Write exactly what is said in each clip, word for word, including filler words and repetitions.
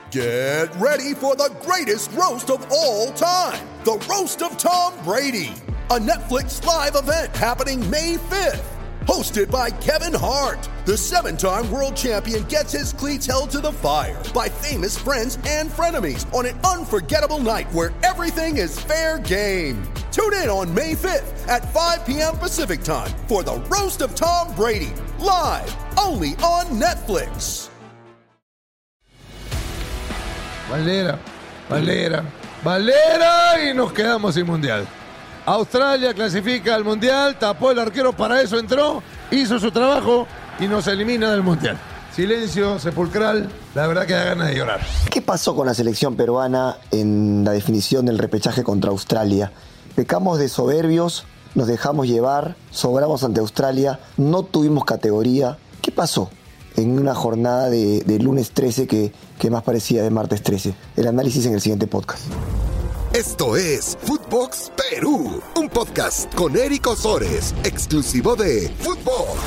Get ready for the greatest roast of all time, the Roast of Tom Brady, a Netflix live event happening May fifth. Hosted by Kevin Hart, the seven-time world champion gets his cleats held to the fire by famous friends and frenemies on an unforgettable night where everything is fair game. Tune in on May fifth at five p.m. Pacific time for the Roast of Tom Brady, live only on Netflix. Valera, Valera, Valera y nos quedamos sin mundial. Australia clasifica al mundial, tapó el arquero, para eso entró, hizo su trabajo y nos elimina del mundial. Silencio sepulcral, la verdad que da ganas de llorar. ¿Qué pasó con la selección peruana en la definición del repechaje contra Australia? Pecamos de soberbios, nos dejamos llevar, sobramos ante Australia, no tuvimos categoría. ¿Qué pasó en una jornada de, de lunes trece que, que más parecía de martes trece? El análisis en el siguiente podcast. Esto es Footbox Perú, un podcast con Eric Osores, exclusivo de Footbox.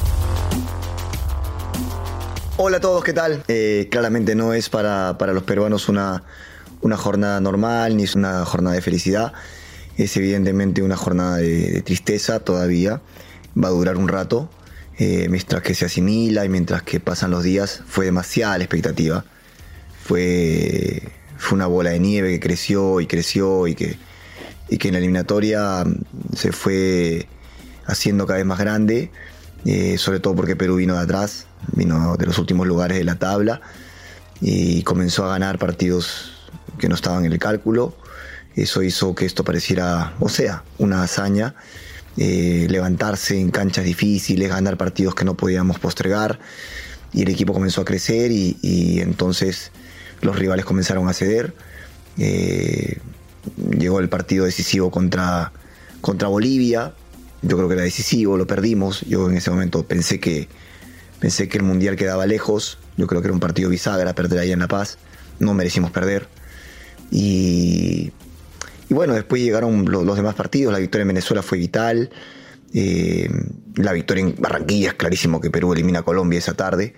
Hola a todos, ¿qué tal? Eh, claramente no es para, para los peruanos una, una jornada normal, ni es una jornada de felicidad. Es evidentemente una jornada de, de tristeza todavía. Va a durar un rato. Eh, mientras que se asimila y mientras que pasan los días, fue demasiada la expectativa. Fue... Fue una bola de nieve que creció y creció y que, y que en la eliminatoria se fue haciendo cada vez más grande, eh, sobre todo porque Perú vino de atrás, vino de los últimos lugares de la tabla y comenzó a ganar partidos que no estaban en el cálculo. Eso hizo que esto pareciera, o sea, una hazaña, eh, levantarse en canchas difíciles, ganar partidos que no podíamos postergar, y el equipo comenzó a crecer y, y entonces los rivales comenzaron a ceder. Eh, llegó el partido decisivo contra, contra Bolivia. Yo creo que era decisivo, lo perdimos. Yo en ese momento pensé que, pensé que el Mundial quedaba lejos. Yo creo que era un partido bisagra, perder ahí en La Paz. No merecimos perder. Y, y bueno, después llegaron los, los demás partidos. La victoria en Venezuela fue vital. Eh, la victoria en Barranquilla, es clarísimo que Perú elimina a Colombia esa tarde.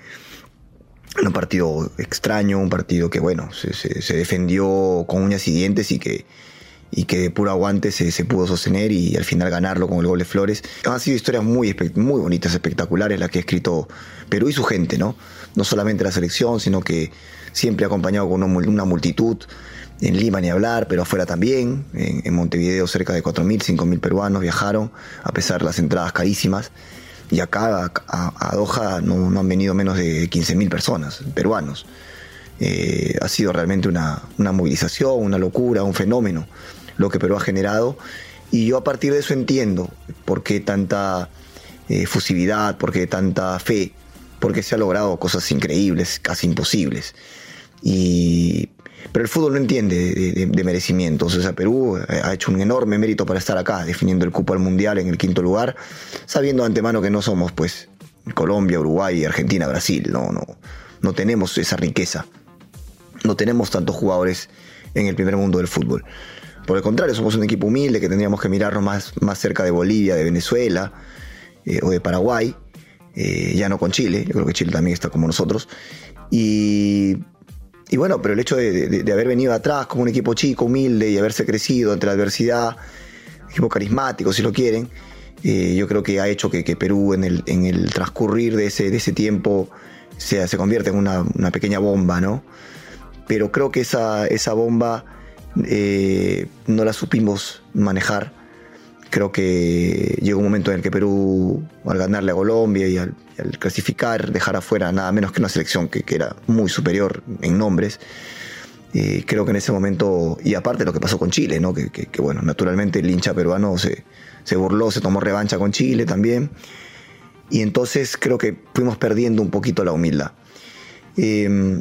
Un partido extraño, un partido que bueno, se, se, se defendió con uñas y dientes y que, y que de puro aguante se, se pudo sostener y al final ganarlo con el gol de Flores. Han sido historias muy, muy bonitas, espectaculares, las que ha escrito Perú y su gente, ¿no? No solamente la selección, sino que siempre acompañado con una multitud. En Lima ni hablar, pero afuera también. En, en Montevideo cerca de cuatro mil, cinco mil peruanos viajaron, a pesar de las entradas carísimas. Y acá a, a Doha no, no han venido menos de quince mil personas, peruanos. Eh, ha sido realmente una, una movilización, una locura, un fenómeno lo que Perú ha generado. Y yo a partir de eso entiendo por qué tanta eh, fusividad, por qué tanta fe, por qué se ha logrado cosas increíbles, casi imposibles. Y... Pero el fútbol no entiende de, de, de merecimientos. O sea, Perú ha hecho un enorme mérito para estar acá, definiendo el cupo al Mundial en el quinto lugar, sabiendo de antemano que no somos, pues, Colombia, Uruguay, Argentina, Brasil. No, no, no tenemos esa riqueza. No tenemos tantos jugadores en el primer mundo del fútbol. Por el contrario, somos un equipo humilde que tendríamos que mirarnos más, más cerca de Bolivia, de Venezuela eh, o de Paraguay. Eh, ya no con Chile. Yo creo que Chile también está como nosotros. Y... Y bueno, pero el hecho de, de, de haber venido atrás como un equipo chico, humilde, y haberse crecido ante la adversidad, equipo carismático si lo quieren, eh, yo creo que ha hecho que, que Perú en el, en el transcurrir de ese, de ese tiempo se, se convierta en una, una pequeña bomba, ¿no? Pero creo que esa, esa bomba eh, no la supimos manejar. Creo que llegó un momento en el que Perú, al ganarle a Colombia y al, y al clasificar, dejar afuera nada menos que una selección que, que era muy superior en nombres. Eh, creo que en ese momento, y aparte lo que pasó con Chile, ¿no? que, que, que bueno, naturalmente el hincha peruano se, se burló, se tomó revancha con Chile también. Y entonces creo que fuimos perdiendo un poquito la humildad. Eh,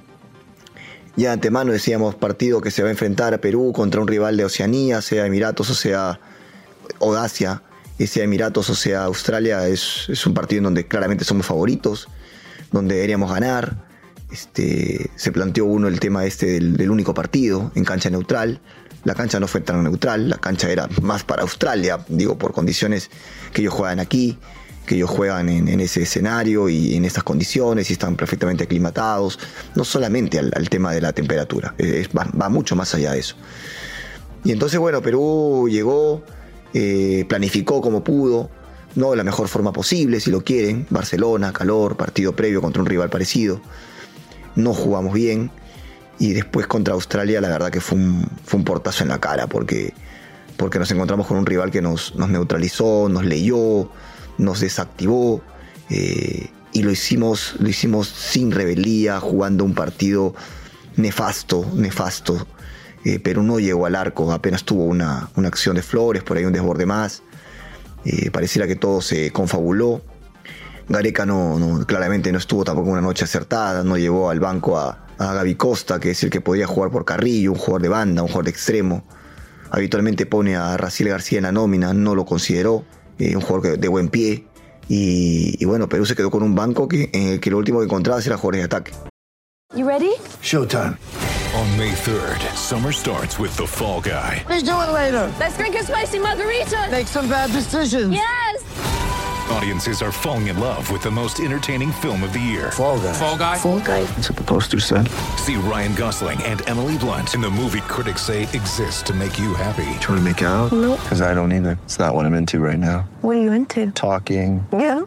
ya de antemano decíamos, partido que se va a enfrentar a Perú contra un rival de Oceanía, sea Emiratos o sea... o de Asia, sea Emiratos o sea Australia, es, es un partido en donde claramente somos favoritos, donde deberíamos ganar. Este, se planteó uno el tema este del, del único partido en cancha neutral. La cancha no fue tan neutral, la cancha era más para Australia, digo, por condiciones que ellos juegan aquí. que ellos juegan en, en ese escenario y en estas condiciones y están perfectamente aclimatados, no solamente al, al tema de la temperatura, es, va, va mucho más allá de eso. Y entonces, bueno, Perú llegó, eh, planificó como pudo, no de la mejor forma posible, si lo quieren, Barcelona, calor, partido previo contra un rival parecido, no jugamos bien, y después contra Australia la verdad que fue un, fue un portazo en la cara, porque, porque nos encontramos con un rival que nos, nos neutralizó, nos leyó, nos desactivó, eh, y lo hicimos, lo hicimos sin rebeldía, jugando un partido nefasto, nefasto. Eh, Perú no llegó al arco, apenas tuvo una, una acción de Flores, por ahí un desborde más. Eh, pareciera que todo se confabuló. Gareca no, no, claramente no estuvo tampoco una noche acertada, no llevó al banco a, a Gaby Costa, que es el que podía jugar por Carrillo, un jugador de banda, un jugador de extremo. Habitualmente pone a Raciel García en la nómina, no lo consideró. Eh, un jugador de buen pie, y, y bueno, Perú se quedó con un banco que, en el que lo último que encontraba era jugadores de ataque. You ready? Showtime. On May third, summer starts with The Fall Guy. Let's do it later. Let's drink a spicy margarita. Make some bad decisions. Yes! Audiences are falling in love with the most entertaining film of the year. Fall Guy. Fall Guy. Fall guy. That's what the poster said. See Ryan Gosling and Emily Blunt in the movie critics say exists to make you happy. Trying to make it out? Nope. Because I don't either. It's not what I'm into right now. What are you into? Talking. Yeah.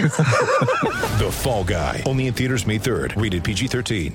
The Fall Guy. Only in theaters May third. Rated P G thirteen.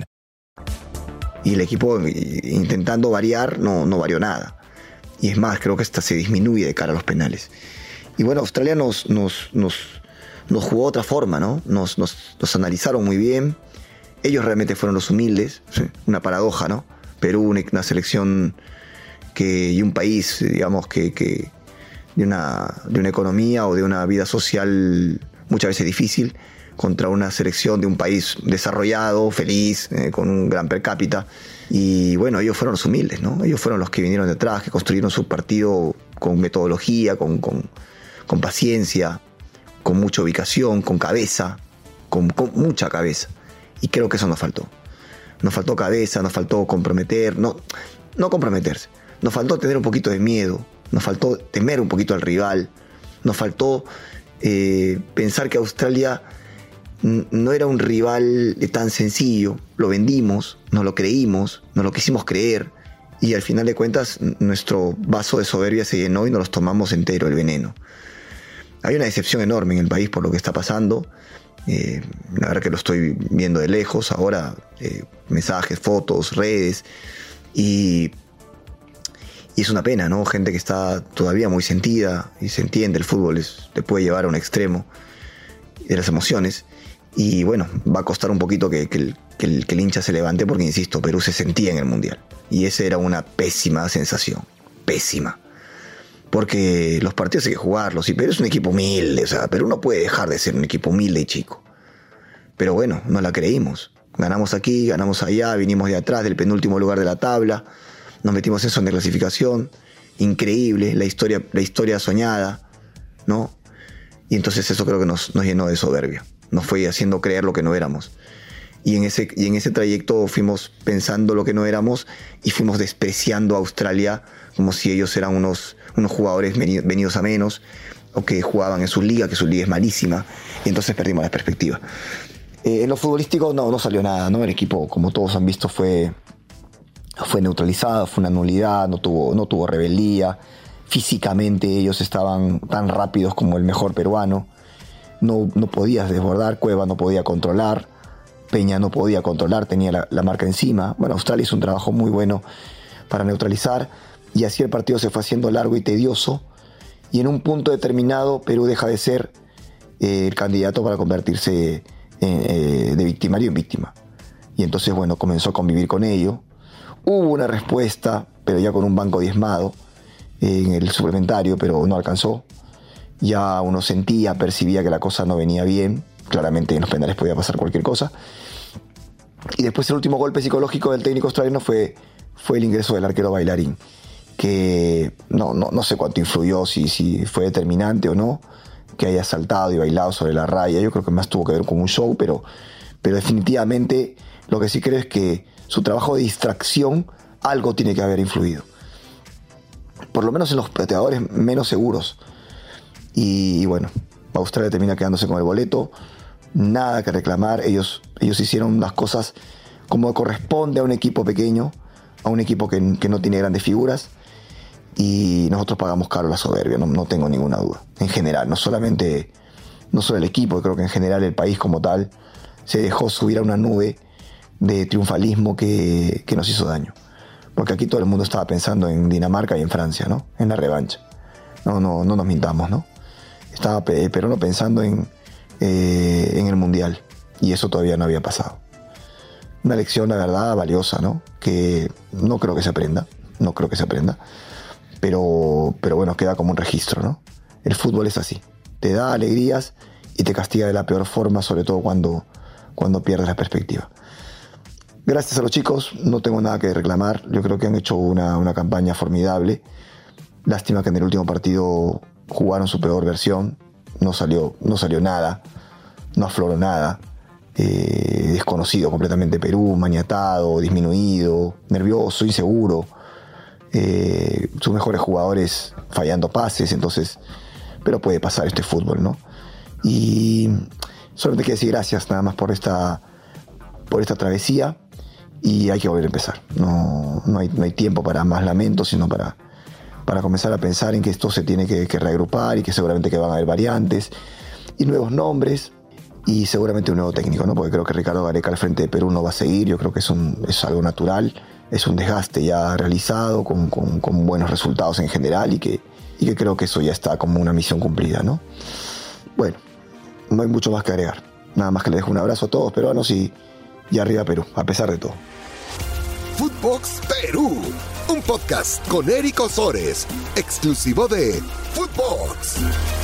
Y el equipo, intentando variar, no, no varió nada. Y es más, creo que hasta se disminuye de cara a los penales. Y bueno, Australia nos, nos, nos, nos jugó de otra forma, ¿no? Nos, nos, nos analizaron muy bien. Ellos realmente fueron los humildes. Una paradoja, ¿no? Perú, una, una selección que, y un país, digamos, que, que de, una, de una economía o de una vida social muchas veces difícil, contra una selección de un país desarrollado, feliz, eh, con un gran per cápita. Y bueno, ellos fueron los humildes, ¿no? Ellos fueron los que vinieron detrás, que construyeron su partido con metodología, con, con, con paciencia, con mucha ubicación, con cabeza, con, con mucha cabeza. Y creo que eso nos faltó. Nos faltó cabeza, nos faltó comprometer, no, no comprometerse. Nos faltó tener un poquito de miedo, nos faltó temer un poquito al rival, nos faltó eh, pensar que Australia no era un rival tan sencillo. Lo vendimos, nos lo creímos, nos lo quisimos creer, y al final de cuentas nuestro vaso de soberbia se llenó y nos los tomamos entero el veneno. Hay una decepción enorme en el país por lo que está pasando. Eh, la verdad que lo estoy viendo de lejos ahora, eh, mensajes, fotos, redes, y, y es una pena, ¿no? Gente que está todavía muy sentida, y se entiende, el fútbol es, te puede llevar a un extremo de las emociones. Y bueno, va a costar un poquito que, que, el, que, el, que el hincha se levante, porque insisto, Perú se sentía en el Mundial. Y esa era una pésima sensación. Pésima. Porque los partidos hay que jugarlos. Y Perú es un equipo humilde. O sea, Perú no puede dejar de ser un equipo humilde y chico. Pero bueno, no la creímos. Ganamos aquí, ganamos allá, vinimos de atrás del penúltimo lugar de la tabla. Nos metimos en zona de clasificación. Increíble, la historia, la historia soñada, ¿no? Y entonces eso creo que nos, nos llenó de soberbia. Nos fue haciendo creer lo que no éramos. Y en ese, y en ese trayecto fuimos pensando lo que no éramos, y fuimos despreciando a Australia como si ellos eran unos, unos jugadores venidos a menos, o que jugaban en su liga, que su liga es malísima, y entonces perdimos la perspectiva. Eh, en lo futbolístico no, no salió nada, ¿no? El equipo, como todos han visto, fue, fue neutralizado, fue una nulidad, no tuvo, no tuvo rebeldía. Físicamente ellos estaban tan rápidos como el mejor peruano. No, no podías desbordar, Cueva no podía controlar, Peña no podía controlar, tenía la, la marca encima. Bueno, Australia hizo un trabajo muy bueno para neutralizar, y así el partido se fue haciendo largo y tedioso, y en un punto determinado Perú deja de ser eh, el candidato para convertirse en, eh, de victimario en víctima. Y entonces, bueno, comenzó a convivir con ello. Hubo una respuesta, pero ya con un banco diezmado eh, en el suplementario, pero no alcanzó. Ya uno sentía, percibía que la cosa no venía bien. Claramente en los penales podía pasar cualquier cosa. Y después el último golpe psicológico del técnico australiano fue, fue el ingreso del arquero Bailarín, que no, no, no sé cuánto influyó, si, si fue determinante o no, que haya saltado y bailado sobre la raya. Yo creo que más tuvo que ver con un show, pero, pero definitivamente lo que sí creo es que su trabajo de distracción algo tiene que haber influido. Por lo menos en los pateadores menos seguros. Y, y bueno, Australia termina quedándose con el boleto, nada que reclamar, ellos, ellos hicieron las cosas como corresponde a un equipo pequeño, a un equipo que, que no tiene grandes figuras, y nosotros pagamos caro la soberbia, no, no tengo ninguna duda, en general, no solamente, no solo el equipo, creo que en general el país como tal se dejó subir a una nube de triunfalismo que, que nos hizo daño. Porque aquí todo el mundo estaba pensando en Dinamarca y en Francia, ¿no? En la revancha. No, no, no nos mintamos, ¿no? Estaba Peruno pensando en, eh, en el Mundial. Y eso todavía no había pasado. Una lección, la verdad, valiosa, ¿no? Que no creo que se aprenda. No creo que se aprenda. Pero, pero bueno, queda como un registro, ¿no? El fútbol es así. Te da alegrías y te castiga de la peor forma, sobre todo cuando, cuando pierdes la perspectiva. Gracias a los chicos, no tengo nada que reclamar. Yo creo que han hecho una, una campaña formidable. Lástima que en el último partido jugaron su peor versión. No salió, no salió nada, no afloró nada. Eh, desconocido completamente Perú, maniatado, disminuido, nervioso, inseguro. Eh, sus mejores jugadores fallando pases, entonces, pero puede pasar, este fútbol, ¿no? Y solamente quiero decir gracias nada más por esta, por esta travesía. Y hay que volver a empezar. No, no, hay, no hay tiempo para más lamentos, sino para, para comenzar a pensar en que esto se tiene que, que reagrupar y que seguramente que van a haber variantes y nuevos nombres y seguramente un nuevo técnico, ¿no? Porque creo que Ricardo Gareca al frente de Perú no va a seguir. Yo creo que es, un, es algo natural, es un desgaste ya realizado con, con, con buenos resultados en general y que, y que creo que eso ya está como una misión cumplida, ¿no? Bueno, no hay mucho más que agregar. Nada más que le dejo un abrazo a todos peruanos y, y arriba Perú, a pesar de todo. Footbox Perú, un podcast con Eric Osores, exclusivo de Footbox.